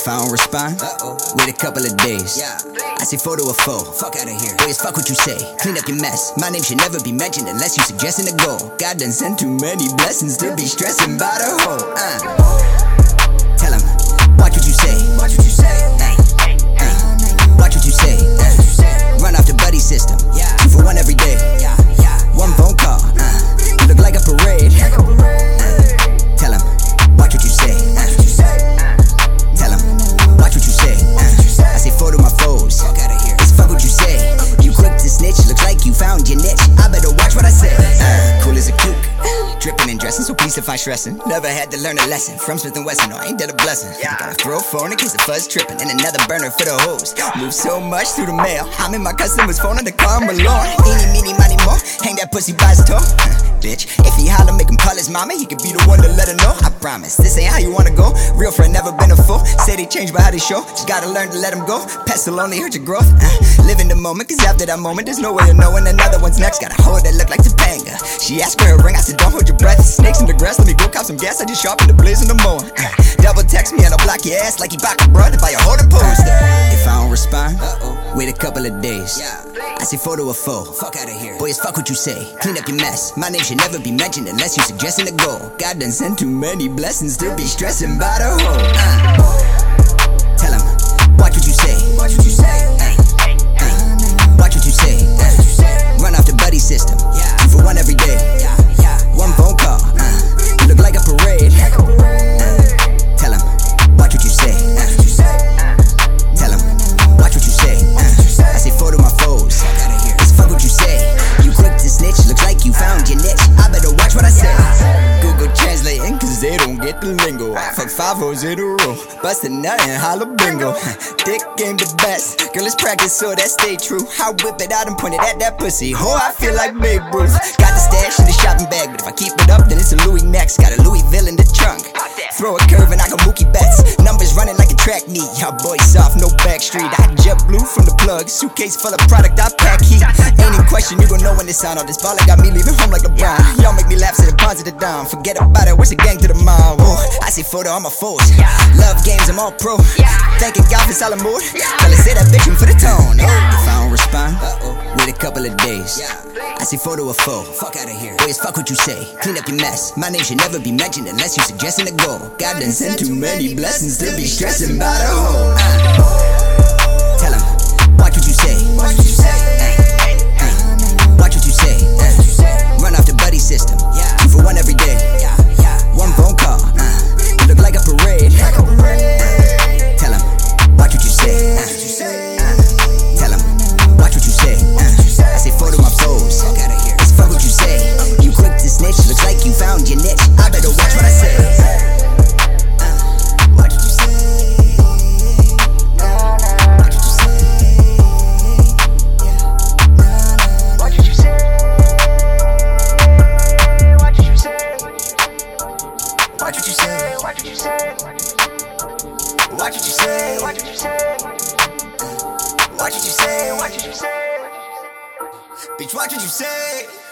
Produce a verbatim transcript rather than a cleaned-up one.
If I don't respond, uh-oh, wait a couple of days. Yeah. I say photo or foe. Fuck out of here. Boys, fuck what you say. Clean up your mess. My name should never be mentioned unless you suggesting a goal. God done sent too many blessings to be stressing about a hoe. Uh. Tell him, watch what you say. Watch what you say. Ay, ay. Watch what you say. Uh. Run off the buddy system. Yeah. Two for one every day. Yeah, yeah. One phone call. Uh. You look like a parade. Like a parade. Uh. Tell him, watch what you say. Uh. Tell him, watch what you say. Uh. I say photo my foes. Fuck out of here. It's fuck what you say. You quick to snitch. Looks like you found your niche. I better watch what I say. Uh. Cool as a cuke. Dripping and dressing, so please if I'm stressing. Never had to learn a lesson from Smith and Wesson. No, ain't that a blessing? Yeah. Gotta throw a phone in case the fuzz tripping, and another burner for the hose. Move so much through the mail. I'm in my customer's phone on the car I'm alone. Eeny, meeny, money more. Hang that pussy by his toe. Bitch, if he holler, make him call his mama. He could be the one to let her know. I promise, this ain't how you wanna go. Real friend, never been a fool. Say they change, but how they show. Just gotta learn to let him go. Pestle only hurt your growth. uh, Live in the moment, cause after that moment there's no way of knowing another one's next. Got a hoe that look like Topanga. She asked for a ring, I said don't hold your breath. Snakes in the grass, let me go cop some gas. I just sharpened the blaze in the mower. uh, Double text me and I'll block your ass like he bought a brother by a holder poster. If I don't respond, uh-oh, wait a couple of days. Yeah. I say photo or foe. Fuck out of here. Boys, fuck what you say. Clean up your mess. My name should never be mentioned unless you suggesting a goal. God done sent too many blessings to be stressing about a hoe. Uh. Tell him, watch what you say. Watch what you say. Ay, ay. Watch what you say. Uh. Run off the buddy system. Two for one every day. One phone call. Uh. You look like a parade. Uh. Tell him, watch what you say. Uh. Tell him, watch what you say. Uh. I say photo my foes. It's fuck what you say. You quick to snitch. Looks like you found your niche. I better watch what I say. Google translating cause they don't get the lingo. Fuck five hoes in a row. Bust a nut and holla bingo. Dick game the best. Girl, let's practice so that stay true. I whip it out and point it at that pussy. Oh, I feel like Babe Ruth. Got the stash in the shopping bag, but if I keep it up, then it's a Louis next. Got a Louisville in the trunk. Throw a curve and I got Mookie Betts. Numbers running like a track meet. Y'all boys soft, no backstreet. I jet blue from the plug. Suitcase full of product, I pack heat. Ain't in question, you gon' know when it's on. All this baller got me leaving home like LeBron. Y'all make me laugh, say the bonds of the dime. Forget about it, what's a gang to the mom? Oh, I say photo on my foes. Love games, I'm all pro. Thanking God for solid mood. Tell her say that bitch for the tone. Oh. If I don't respond, uh-oh, wait a couple of days. I say photo or foe. Fuck out of here. Boys, fuck what you say. Clean up your mess. My name should never be mentioned unless you suggesting a goal. God done sent too many blessings to be stressing about a hoe. Uh. Tell him, watch what you say. Watch what you say. Ay, ay. Watch what you say. Uh. Run off the buddy system. Two for one every day. One phone call. Uh. You look like a parade. Uh. Tell him, watch what you say. Uh. Uh. Tell him, watch what you say. Uh. I say photo my foes. It's fuck what you say. You quick to snitch. Looks like you found your niche. I better watch what I say. Watch what you say, watch what you say. Watch what you say, watch what you say. Watch what you say, watch what you say. Bitch, watch what you say.